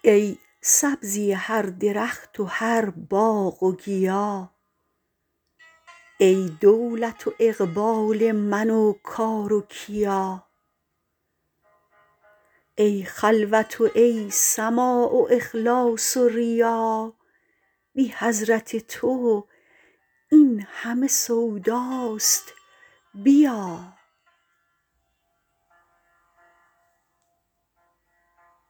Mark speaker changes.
Speaker 1: ای سبزی هر درخت و هر باغ و گیا، ای دولت و اقبال من و کار و کیا، ای خلوت و ای سماع و اخلاص و ریا، بی حضرت تو این همه سوداست بیا.